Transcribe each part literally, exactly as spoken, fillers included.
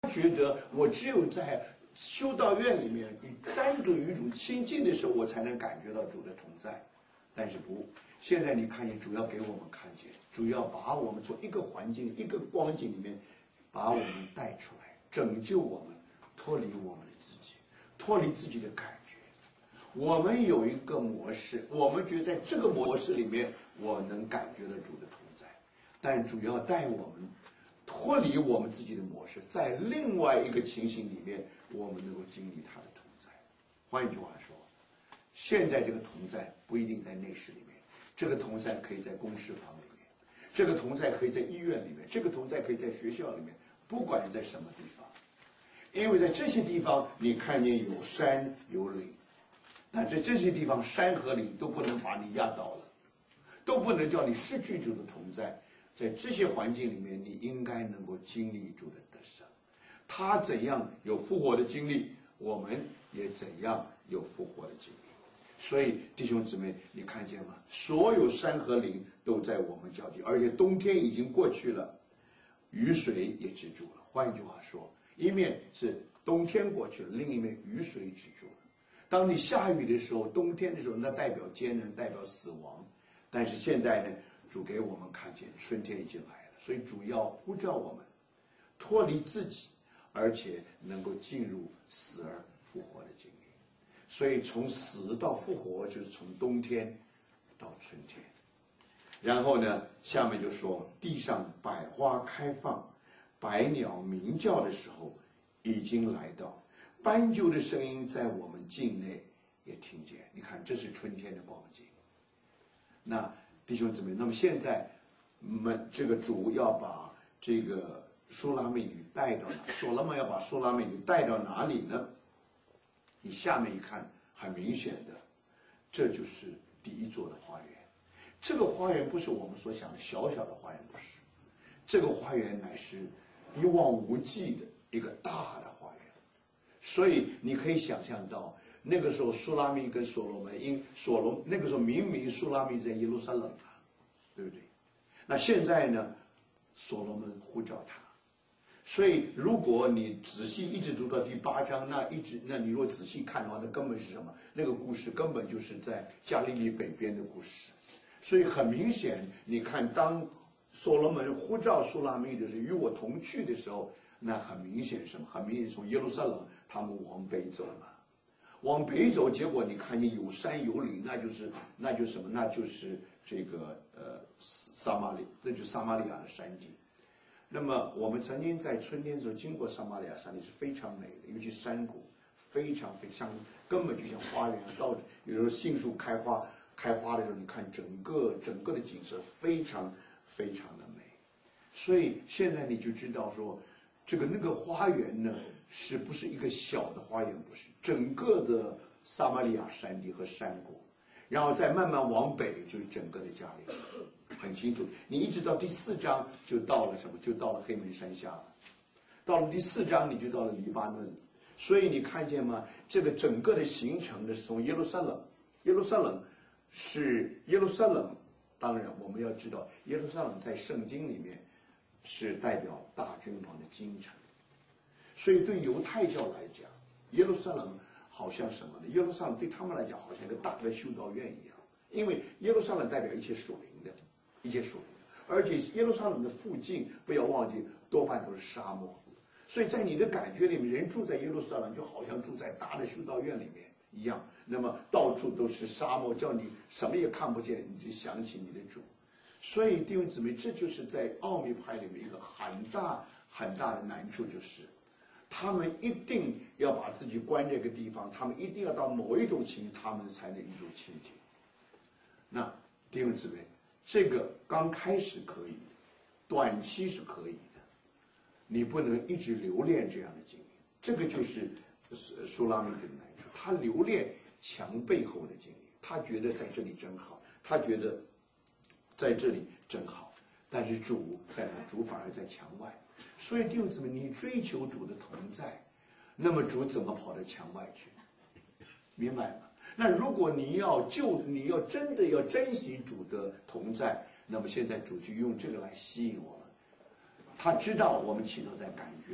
觉得我只有在修道院里面与单独与主亲近的时候，我才能感觉到主的同在。但是不，现在你看见主要给我们看见，主要把我们从一个环境、一个光景里面，把我们带出来，拯救我们，脱离我们的自己，脱离自己的感觉。我们有一个模式，我们觉得在这个模式里面，我能感觉到主的同在，但主要带我们脱离我们自己的模式，在另外一个情形里面，我们能够经历他的同在。换一句话说，现在这个同在不一定在内室里面，这个同在可以在公事房里面，这个同在可以在医院里面，这个同在可以在学校里面，不管在什么地方，因为在这些地方你看见有山有岭，但在这些地方山和岭都不能把你压倒了，都不能叫你失去主的同在。在这些环境里面，你应该能够经历主的得胜。他怎样有复活的经历，我们也怎样有复活的经历。所以弟兄姊妹，你看见吗？所有山和岭都在我们交集，而且冬天已经过去了，雨水也止住了。换一句话说，一面是冬天过去了，另一面雨水止住了。当你下雨的时候，冬天的时候，那代表艰难，代表死亡。但是现在呢，主给我们看见春天已经来了，所以主要呼召我们脱离自己，而且能够进入死而复活的经历。所以从死到复活，就是从冬天到春天。然后呢，下面就说地上百花开放，百鸟鸣叫的时候已经来到，斑鸠的声音在我们境内也听见。你看，这是春天的光景。那弟兄姊妹，那么现在我们这个主要把这个书拉密女带到哪？所罗门要把书拉密女带到哪里呢？你下面一看，很明显的，这就是第一座的花园。这个花园不是我们所想的小小的花园，不是，这个花园乃是一望无际的一个大的花园。所以你可以想象到，那个时候书拉密跟所罗门，因所罗那个时候明明书拉密在耶路撒冷啊，对不对？那现在呢，所罗门呼召他。所以如果你仔细一直读到第八章，那一直那你如果仔细看的话，那根本是什么？那个故事根本就是在加利利北边的故事。所以很明显，你看当所罗门呼召书拉密的是与我同去的时候，那很明显什么？很明显从耶路撒冷他们往北走嘛，往北走，结果你看见有山有岭，那就是那就是什么？那就是这个呃撒玛利，这就是撒玛利亚的山地。那么我们曾经在春天的时候经过撒玛利亚山地，是非常美的，尤其山谷非常非常，根本就像花园，到处有时候杏树开花开花的时候，你看整个整个的景色非常非常的美。所以现在你就知道说，这个那个花园呢，是不是一个小的花园？不是，整个的撒玛利亚山地和山谷，然后再慢慢往北，就是整个的加利利。很清楚，你一直到第四章就到了什么？就到了黑门山下了。到了第四章，你就到了黎巴嫩。所以你看见吗？这个整个的形成的是从耶路撒冷，耶路撒冷是耶路撒冷。当然，我们要知道，耶路撒冷在圣经里面是代表大君王的京城。所以对犹太教来讲，耶路撒冷好像什么呢？耶路撒冷对他们来讲，好像一个大的修道院一样，因为耶路撒冷代表一切属灵的。一切属灵的，而且耶路撒冷的附近，不要忘记，多半都是沙漠。所以在你的感觉里面，人住在耶路撒冷就好像住在大的修道院里面一样。那么到处都是沙漠，叫你什么也看不见，你就想起你的主。所以弟兄姊妹，这就是在奥秘派里面一个很大很大的难处，就是他们一定要把自己关这个地方，他们一定要到某一种情，他们才能一种亲近。那弟兄姊妹，这个刚开始可以，短期是可以的，你不能一直留恋这样的经历。这个就是书拉密的难处，他留恋墙背后的经历，他觉得在这里真好，他觉得在这里真好，但是主在哪？主反而在墙外。所以弟兄姊妹，你追求主的同在，那么主怎么跑到墙外去？明白吗？那如果你要就你要真的要珍惜主的同在，那么现在主就用这个来吸引我们。他知道我们祈祷在感觉里面，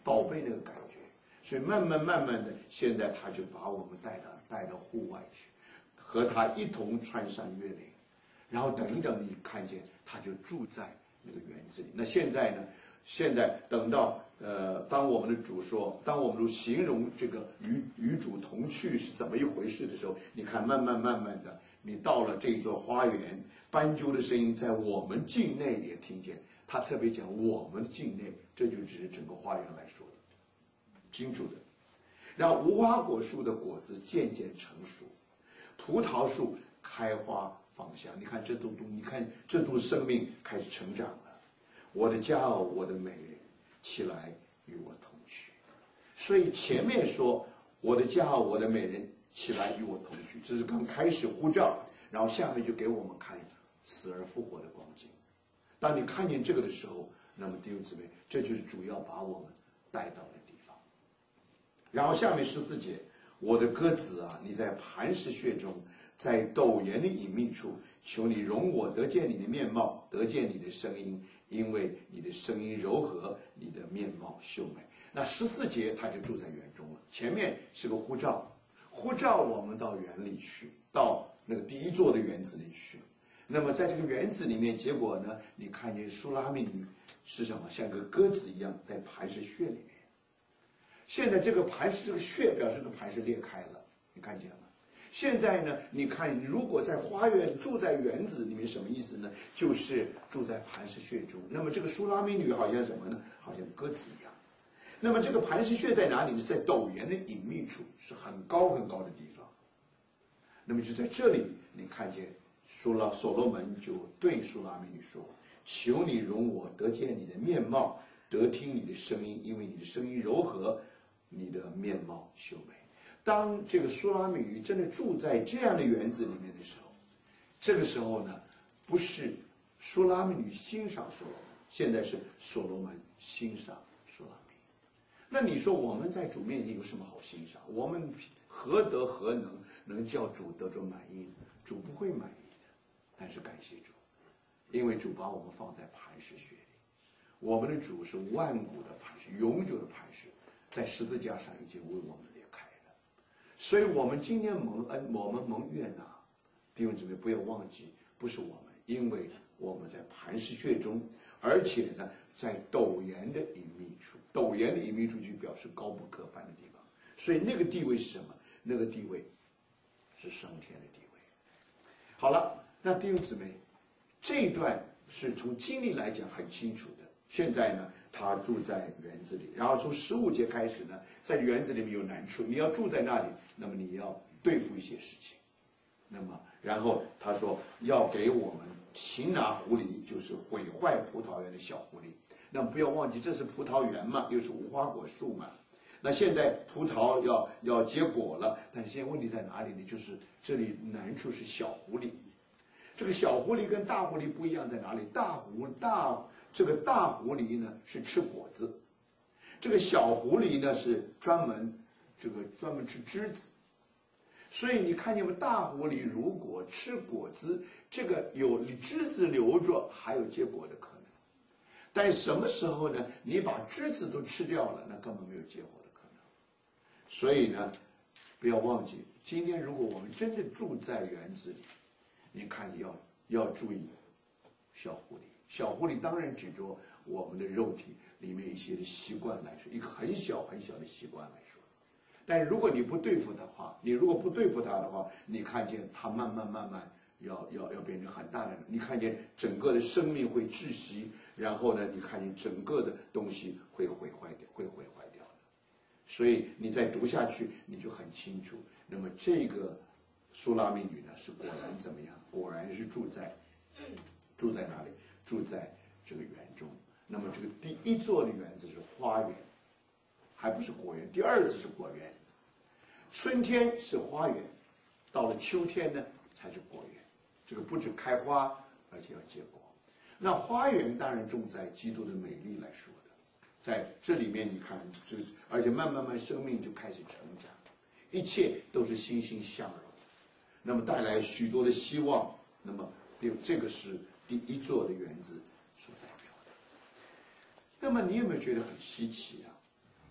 宝贝那个感觉。所以慢慢慢慢的，现在他就把我们带到带到户外去，和他一同穿上越岭，然后等一等，你看见他就住在那个园子里。那现在呢？现在等到呃，当我们的主说，当我们都形容这个与与主同去是怎么一回事的时候，你看慢慢慢慢的，你到了这座花园，斑鸠的声音在我们境内也听见。他特别讲我们的境内，这就只是整个花园来说的，清楚的。然后无花果树的果子渐渐成熟，葡萄树开花芳香。你看这都都，你看这都生命开始成长了。我的佳偶，我的美人，起来与我同去。所以前面说我的佳偶，我的美人，起来与我同去，这是刚开始呼召，然后下面就给我们看死而复活的光景。当你看见这个的时候，那么弟兄姊妹，这就是主要把我们带到的地方。然后下面十四节，我的鸽子啊，你在磐石穴中，在陡岩的隐秘处，求你容我得见你的面貌，得见你的声音，因为你的声音柔和，你的面貌秀美。那十四节他就住在园中了。前面是个呼召，呼召我们到园里去，到那个第一座的园子里去。那么在这个园子里面，结果呢，你看见苏拉密女是什么？像个鸽子一样在磐石穴里面。现在这个磐石，这个穴表示这个磐石裂开了，你看见了吗？现在呢，你看，如果在花园住在园子里面，什么意思呢？就是住在磐石穴中。那么这个苏拉密女好像什么呢？好像鸽子一样。那么这个磐石穴在哪里呢？在陡岩的隐秘处，是很高很高的地方。那么就在这里，你看见苏拉所罗门就对苏拉密女说：“求你容我得见你的面貌，得听你的声音，因为你的声音柔和，你的面貌秀美。”当这个苏拉密女真的住在这样的园子里面的时候，这个时候呢，不是苏拉密女欣赏所罗门，现在是所罗门欣赏苏拉密。那你说我们在主面前有什么好欣赏？我们何德何能能叫主得着满意呢？主不会满意的。但是感谢主，因为主把我们放在磐石穴里，我们的主是万古的磐石，永久的磐石，在十字架上已经为我们裂开了。所以我们今天蒙恩，我们蒙悦纳，弟兄姊妹不要忘记，不是我们，因为我们在磐石穴中，而且呢，在陡岩的隐秘处，陡岩的隐秘处就表示高不可攀的地方。所以那个地位是什么？那个地位是升天的地位。好了，那弟兄姊妹，这一段是从经历来讲很清楚的。现在呢，他住在园子里，然后从十五节开始呢，在园子里面有难处，你要住在那里，那么你要对付一些事情。那么，然后他说要给我们擒拿狐狸，就是毁坏葡萄园的小狐狸。那么不要忘记，这是葡萄园嘛，又是无花果树嘛。那现在葡萄要要结果了，但是现在问题在哪里呢？就是这里难处是小狐狸。这个小狐狸跟大狐狸不一样在哪里？大狐大这个大狐狸呢是吃果子，这个小狐狸呢是专门这个专门吃枝子。所以你看见没？大狐狸如果吃果子，这个有枝子留着，还有结果的可能。但什么时候呢？你把枝子都吃掉了，那根本没有结果的可能。所以呢，不要忘记，今天如果我们真的住在园子里，你看要要注意小狐狸。小狐狸当然指着我们的肉体里面一些的习惯来说，一个很小很小的习惯来说。但如果你不对付的话，你如果不对付它的话，你看见它慢慢慢慢要要要变成很大的，你看见整个的生命会窒息，然后呢，你看见整个的东西会毁坏掉，会毁坏掉的。所以你再读下去，你就很清楚。那么这个苏拉密女呢，是果然怎么样？果然是住在住在哪里？住在这个园中。那么这个第一座的园子是花园，还不是果园。第二次是果园。春天是花园，到了秋天呢才是果园。这个不止开花，而且要结果。那花园当然重在基督的美丽来说的，在这里面你看，这而且慢慢慢生命就开始成长，一切都是欣欣向荣，那么带来许多的希望。那么这个是第一座的园子所代表的。那么你有没有觉得很稀奇啊？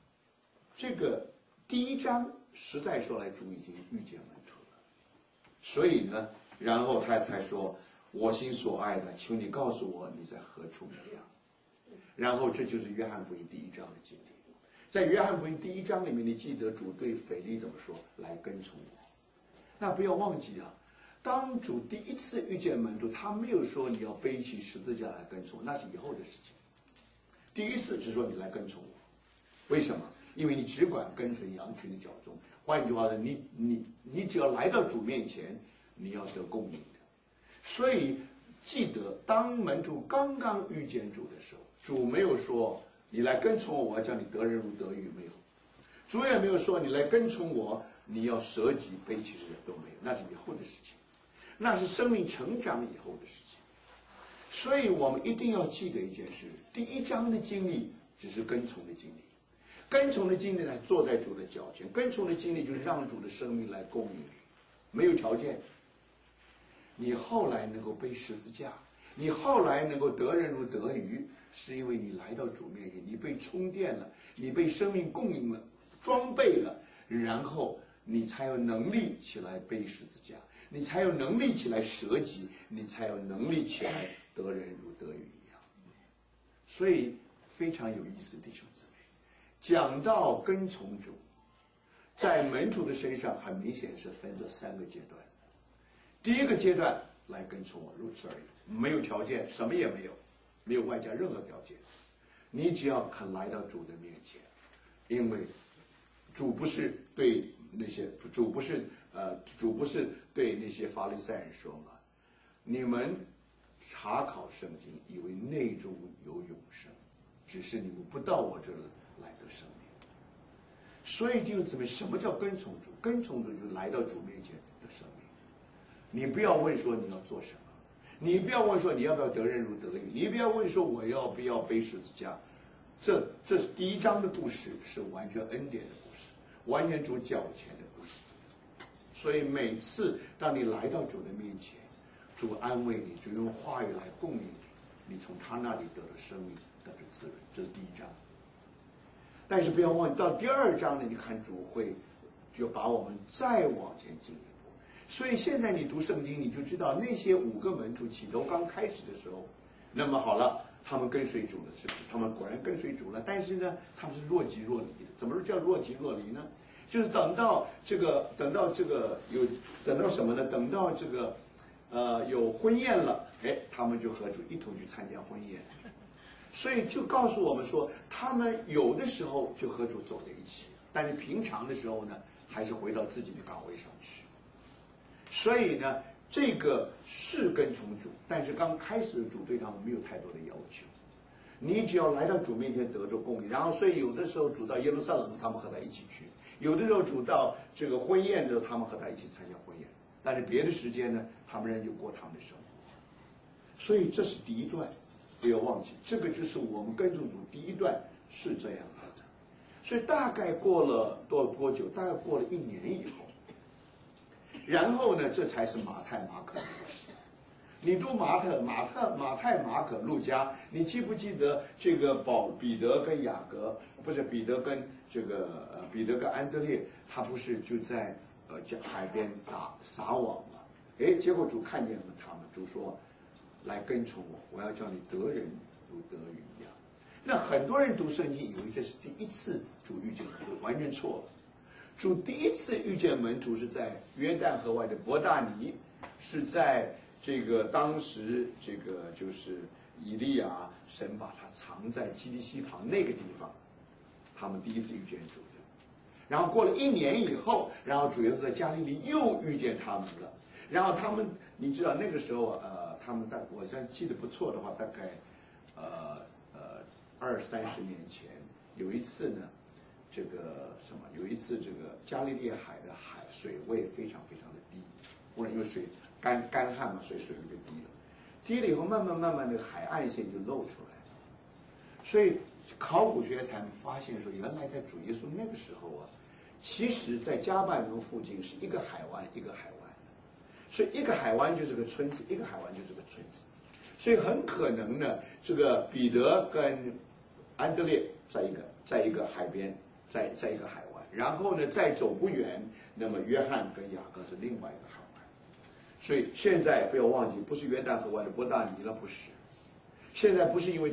这个第一章实在说来，主已经遇见门徒了，所以呢，然后他才说：“我心所爱的，求你告诉我你在何处牧羊。”然后这就是约翰福音第一章的经历。在约翰福音第一章里面，你记得主对腓利怎么说？来跟从我。那不要忘记啊，当主第一次遇见门徒，他没有说你要背起十字架来跟从，那是以后的事情。第一次只说你来跟从我，为什么？因为你只管跟随羊群的脚踪。换一句话说，你你你只要来到主面前，你要得供应的。所以记得，当门徒刚刚遇见主的时候，主没有说你来跟从我，我要叫你得人如得鱼，没有。主也没有说你来跟从我，你要舍己背起十字架，都没有，那是以后的事情，那是生命成长以后的事情。所以我们一定要记得一件事：第一章的经历只是跟从的经历，跟从的经历呢，坐在主的脚前，跟从的经历就是让主的生命来供应你，没有条件。你后来能够背十字架，你后来能够得人如得鱼，是因为你来到主面前，你被充电了，你被生命供应了，装备了，然后你才有能力起来背十字架，你才有能力起来舍己，你才有能力起来得人如得鱼一样。所以非常有意思，弟兄姊妹，讲到跟从主，在门徒的身上很明显是分这三个阶段。第一个阶段，来跟从我，如此而已，没有条件，什么也没有，没有外加任何条件，你只要肯来到主的面前，因为主不是对那些主不是呃主不是对那些法利赛人说嘛，你们查考圣经，以为内中有永生，只是你们不到我这里来得生命。所以弟兄姊妹，什么叫跟从主？跟从主就来到主面前的生命。你不要问说你要做什么，你不要问说你要不要得人如得鱼，你不要问说我要不要背十字架。这这是第一章的故事，是完全恩典的故事，完全主脚前的故事。所以每次当你来到主的面前，主安慰你，主用话语来供应你，你从他那里得到生命，得到滋润。这是第一章。但是不要忘记，到第二章呢，你看主会就把我们再往前进一步。所以现在你读圣经，你就知道那些五个门徒起头刚开始的时候，那么好了，他们跟随主了，是不是？他们果然跟随主了，但是呢，他们是若即若离的。怎么说叫若即若离呢？就是等到这个，等到这个有，等到什么呢？等到这个，呃，有婚宴了，哎，他们就和主一同去参加婚宴。所以就告诉我们说，他们有的时候就和主走在一起，但是平常的时候呢，还是回到自己的岗位上去。所以呢，这个是跟从主，但是刚开始的主对他们没有太多的要求，你只要来到主面前得着供应。然后，所以有的时候主到耶路撒冷，他们和他一起去；有的时候主到这个婚宴的时候，他们和他一起参加婚宴。但是别的时间呢，他们仍旧过他们的生活。所以这是第一段，不要忘记，这个就是我们跟从主第一段是这样子的。所以大概过了多多久？大概过了一年以后。然后呢，这才是马太、马可的故事。你读马太、马太、马太、马可、路加，你记不记得这个保彼得跟雅各，不是彼得跟这个呃彼得跟安德烈，他不是就在呃海边打撒网吗？哎，结果主看见了他们，主说：“来跟从我，我要叫你得人如得鱼一样。”那很多人读圣经以为这是第一次主遇见门徒，完全错了。主第一次遇见门徒是在约旦河外的伯大尼，是在这个当时这个就是以利亚神把他藏在基利溪旁那个地方，他们第一次遇见主的。然后过了一年以后，然后主耶稣在加利利又遇见他们了。然后他们，你知道那个时候呃，他们大我要记得不错的话，大概呃呃二三十年前有一次呢。这个什么？有一次，这个加利利海的海水位非常非常的低，忽然因为水干干旱嘛，所以水位就低了。低了以后，慢慢慢慢的海岸线就露出来了。所以考古学才发现说，原来在主耶稣那个时候啊，其实在加百农附近是一个海湾一个海湾，所以一个海湾就是个村子，一个海湾就是个村子。所以很可能呢，这个彼得跟安德烈在一个在一个海边。 在在一个海湾，然后呢再走不远，那么约翰跟雅各是另外一个海湾。所以现在不要忘记，不是约旦河湾的伯大尼了，不是。现在不是因为